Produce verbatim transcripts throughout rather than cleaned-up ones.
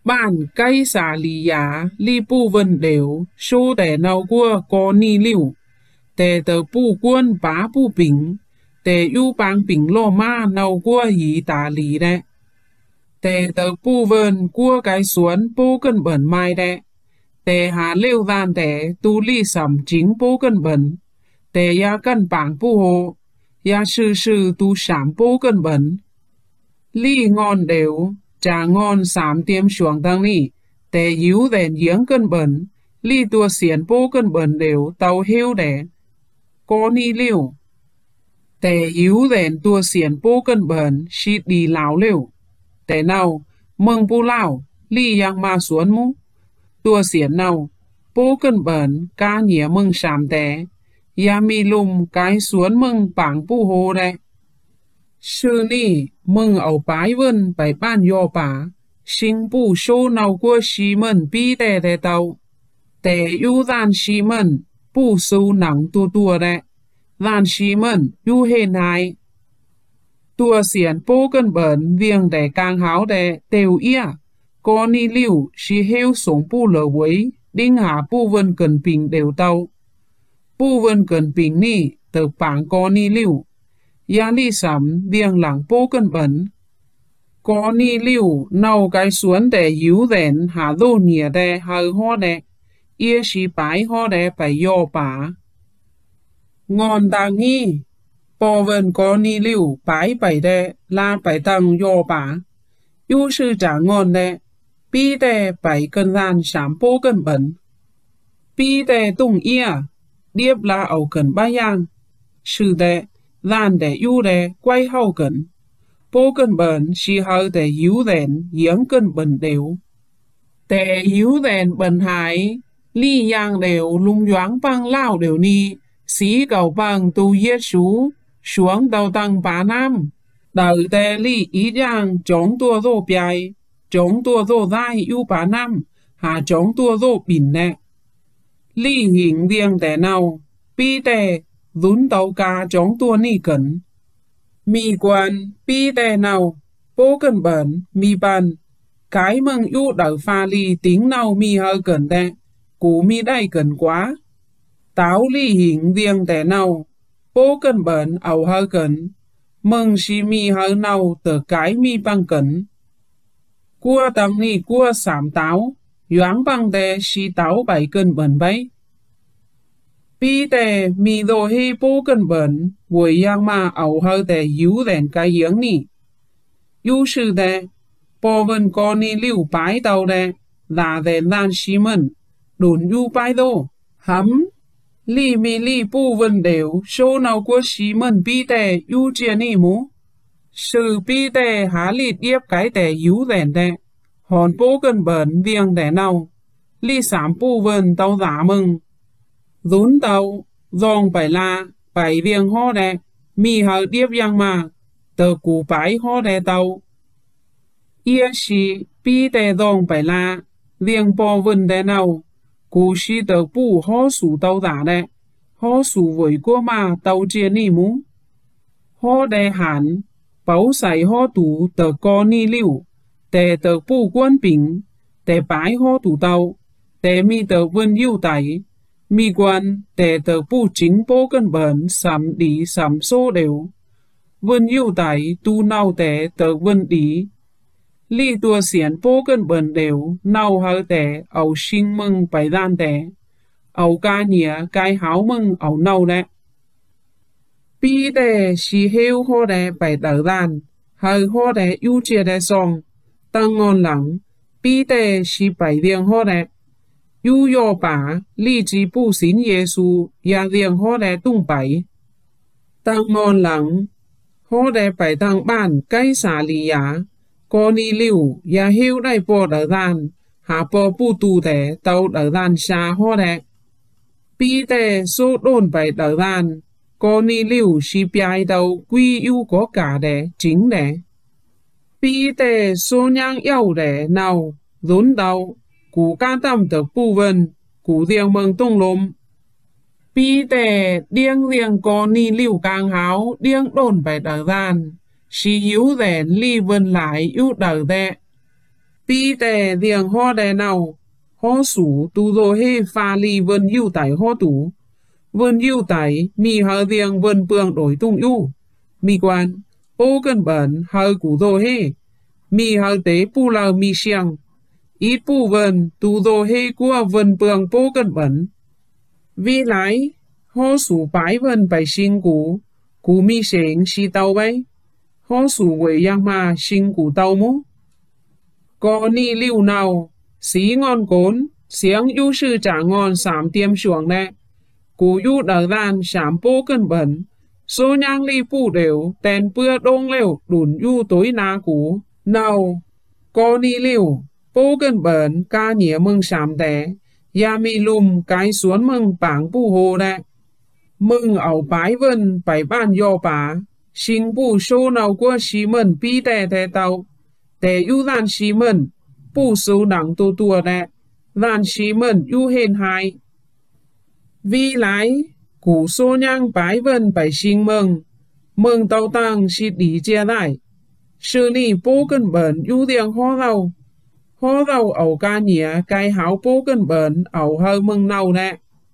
Bạn cây xả lì giá li bu vân đều số để nào qua có ni liu để tờ bu quân bá bu bình để yu bang bình lô ma nào qua yi tà lì đấy để tờ bu vân qua cái xuân bu cân bẩn mai đấy để hà liu van để tu li sầm chính bu cân bẩn để ya cân bảng bu hồ ya sư sư tu sảm bu cân bẩn li ngon đều trà ngon sám tiêm xuống tăng ni để yếu đèn giếng cân bẩn li tua xiển bố cân bẩn đều tàu heo đẻ có ni liu để yếu đèn tua xiển bố cân bẩn xịt đi lão liu để nào mừng bố lão li yang ma xuống mu tua xiển nào bố cân bẩn ca nhía mừng sám đẻ ya mi lùm cái xuống mừng bảng bố hồ đẻ sư ni mừng ẩu bái vân bài ban yo bá sinh bù số nào của xí mần bi tè tè tàu tè yu đàn xí mần bù số nắng tua tua đè đàn xí mần yu hên hai tua xiển bố cân bẩn viêng đè càng háo đè đều ia có ni liu xí heo sống bù lờ quấy đinh hạ bù vân cần bình đều tàu bù vân cần bình ni tờ bảng có ni liu ya li sắm viêng lặng bố cân bẩn có ni liu nào cái xuống để yếu đèn hà đô nhẹ đè hơi ho đè ia xí bái ho đè phải yo bá ngon ta nghi bò vần có ni liu bái bảy đè la bảy tăng yo bá yu sư trả ngon đè bi đè bảy cân gian sám bố cân bẩn bi đè tung ia điệp la ẩu cần ba yang sư đè gian để yu đè quay hậu cần bố cân bẩn xì hậu để yếu đèn giếng cân bẩn đều để yếu đèn bẩn hải li yang đều lung doáng băng lao đều ni xí cầu băng tu yết xú xuống đầu tăng bá nam đợi để li ý yang chống tua rô bìai chống tua rô dai yu bá nam hà chống tua rô bìn nè li hình riêng để nào bi tè rún tàu ca chống tua ni cẩn mi quan bi tè nào bố cân bẩn mi ban cái mừng yu đỡ pha li tiếng nào mi hơi cẩn đe cú mi đay cẩn quá táo li hình riêng tè nào bố cân bẩn ẩu hơi cẩn mừng si mi hơi nào tờ cái mi băng cẩn cua tăng ni cua sảm táo doáng băng tè si táo bảy cân bẩn bấy bi tè mi đồ hi bố cân bẩn với yang ma ẩu hơi tè yếu đèn cái giếng ni yu sư tè bò vân có ni liu bái tàu tè là đèn đàn xí mần đồn yu bái đô hấm li mi li bù vân đều số nào của xí mần bi tè yu chia ni mú sư bi tè há li điếp cái tè yếu đèn tè hòn bố cân bẩn viêng tè nào li sám bù vân tàu giả mừng rún tàu dòng bảy la bảy viêng ho đè mi hờ điếp yang mà tờ củ bái ho đè tàu ia xì bi tè dòng bảy la viêng bò vân đè nào cú xì tờ bù ho sủ tàu giả đè ho sủ với cô mà tàu chia ni mú ho đè hẳn bảo sải ho tủ tờ co ni liu tè tờ bù quân bình tè bái ho tủ tàu tè mi tờ vân yêu tải mi quan tè tờ bù chính bố cân bẩn sắm đi sắm số đều vân yêu tải tu nào tè tờ vân đi li tua xiển bố cân bẩn đều nào hơ tè ẩu sinh mừng bảy đan tè ẩu ca nhía cái háo mừng ẩu nào đè bi tè xì heo ho đè bảy tờ đan hơ ho đè yêu chia đè song tăng ngon lắng bi tè xì bảy viêng ho đè yu yo bá li chỉ bù xín Giê-xu ya riêng ho đè tung bảy tăng ngon lắng ho đè bảy tăng ban cái xả lì giá có ni liu ya heo đai bò đỡ đàn hà bò bù tù tè tàu đỡ đàn xa ho đè bi tè số đồn bảy đỡ đàn có ni liu xì biai tàu quy yu có cả đè chính đè bi tè số nhang yêu đè nào rốn tàu cú ca tâm tờ bù vân cú riêng mừng tung lôm bi tè điêng riêng có ni liu càng háo điêng đồn bảy đỡ đàn xì hiếu rèn li vân lại ưu đỡ đè Bi tè riêng ho đè nào, ho sủ tu dô hê pha ly vân yêu tải ho tủ. Vân yêu tải, mi hờ riêng vân bường đổi tung yêu. Mi quan, ô cân bẩn hờ củ dô hê. Mi hờ tế pu lờ mi xiang. Ít pu vân tu dô hê của vân bường bố cân bẩn. Vì lại, ho sủ bái vân bày sinh củ, củ mi xéng xì tàu bay. Ho sủ quỷ yang mà sinh củ tàu mũ. Có ni lưu nào, xí ngon cốn, xiếng yu sư trả ngon sám tiêm xuồng nè. Cú yu đờ đàn sám bố cân bẩn, số nhang ly pu đều, tên bưa đông lều đùn yu tối na cú. Nào, có ni lưu, bố cân bẩn ca nhía mừng sám té, ya mi lùm cái xuống mừng bảng pu hồ nè. Mừng ảo bái vân bái ban yo bá, sinh pu số nào của xí mần bi tè tè tàu. Tè yu đàn xí mần, bù sâu nặng tô tùa nè, đàn xí mần yu hên hai. Vì lại, củ số nhang bái vân bái sinh mừng, mừng tàu tăng xí đi chia lại. Sư ni bố cân bẩn yu điên hó rau, hó rau ẩu ca nhía cái háo bố cân bẩn ẩu hơi mừng nào nè.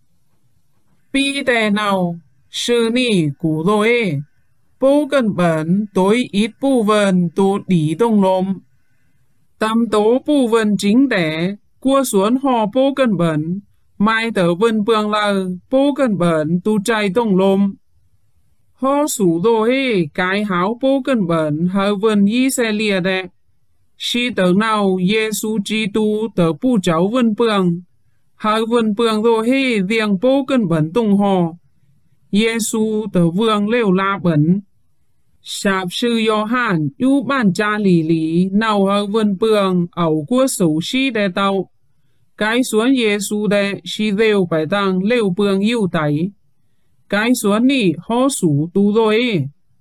Bi tè nào, sư ni củ rồi ê. Bố cân bẩn tối ít bù vần tù đi tông lôm. Tâm tố bù vần chính đẻ, cua xuống hò bố cân bẩn, mai tờ vân bường lờ, bố cân bẩn tù chay tông lôm. Hò sủ đồ hê, cái háo bố cân bẩn hờ vân y xe lìa đẹ. Khi tờ nào Giê-xu Chi-tu tờ bù cháu vân bường, hờ vân bường đồ hê riêng bố cân bẩn tung hò. Giê-xu tờ vương lêu la bẩn. Sạp sư Gioan yu ban cha lì lì nào hờ vân bường ẩu của sủ xí đe tàu. Cái xuống Giê-xu đe xí rêu bài tăng lêu bường yêu tẩy. Cái xuống nì hó sủ tu rồi ê.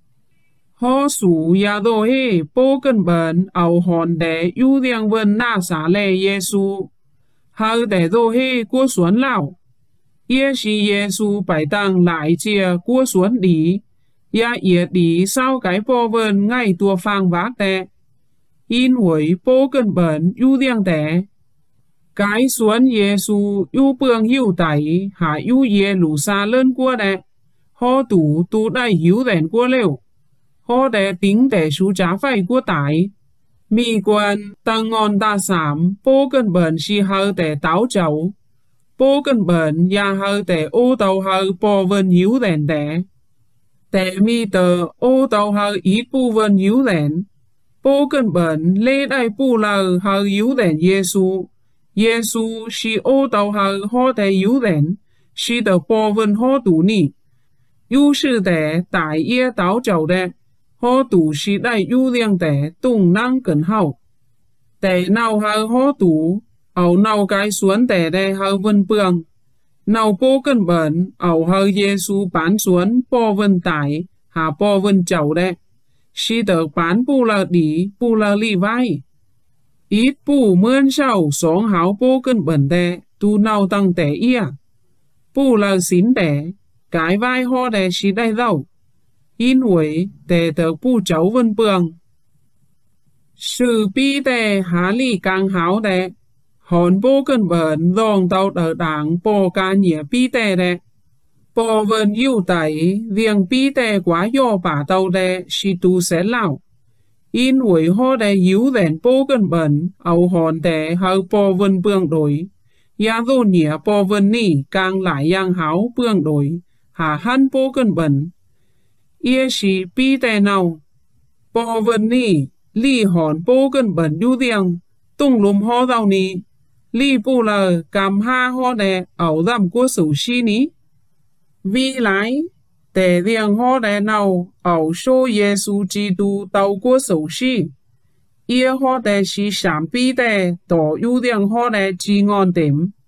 Hó sủ ya đồ hê bố cân bẩn ẩu hòn đe yu riêng vân na xá lê Giê-xu. Hờ đe đồ hê của xuống lão. Yê xí Giê-xu bài tăng lại chia của xuống đi. Ya yết đi sau cái bò vân ngay tua phang vác tè. In hủy bố cân bẩn yu riêng tè. Cái xuống Giê-xu yu bường hiu tẩy hạ yu yê lũ xa lên của tè. Hò tủ tù đai hiu đèn của liều. Hò tè tính tè xu trả phải của tải. Mì quan tăng ngon ta sám bố cân bẩn xì hờ tè táo cháu. Bố cân bẩn ya hờ tè ô tàu hờ bò vân hiu đèn tè. Tè mi tờ ô tàu hờ ít bù vân hiếu đèn. Bố cân bẩn lê đai bù lờ hờ hiếu đèn Giê-xu. Giê-xu xì ô tàu hờ hò tè hiếu đèn. Xì tờ bò vân hò tù nì. Yu sư tè tải yê táo chầu đè. Hò tù xì đai yu riêng tè tung năng cẩn hậu. Tè nào hờ hò tù. Ảo nào cái xuống tè đè hờ vân bường. Nào bố cân bẩn, ảo hờ Giê-xu bán xuống bò vân tải, hà bò vân chầu đe. Xì tờ bán bù lờ đi, bù lờ lì vai. Ít bù mươn sau sống háo bố cân bẩn đe, tu nào tăng tẻ ia. Bù lờ xín đẻ, cái vai ho đe xì đai rau. In hủy, tè tờ bù cháu vân bường. Sự bi tè há lì càng háo đe. Hòn bố cân bẩn dòng tàu đỡ đảng bò ca nhĩa bi tè đe. Bò vân yêu tẩy riêng bi tè quá yo bả tàu đe xì tu xé lão. In hủy hò đe hiếu đèn bố cân bẩn ảo hòn tè hờ bò vân bương đổi. Ya dô nhĩa bò vân nì càng lại yang háo bương đổi. Hà hân bố cân bẩn. Yê xì bi tè nào. Bò vân nì lì hòn bố cân bẩn yu riêng. Tung lùm hò rau nì. Li bù lờ cầm ha ho đè ảo dầm của sủ xí ní. Vì lại, tè riêng ho đè nào ảo xô Giê-xu Chi-tu tàu của sủ xí. Yê ho đè xí sám bi tè tỏ yu riêng ho đè chi ngon tếm.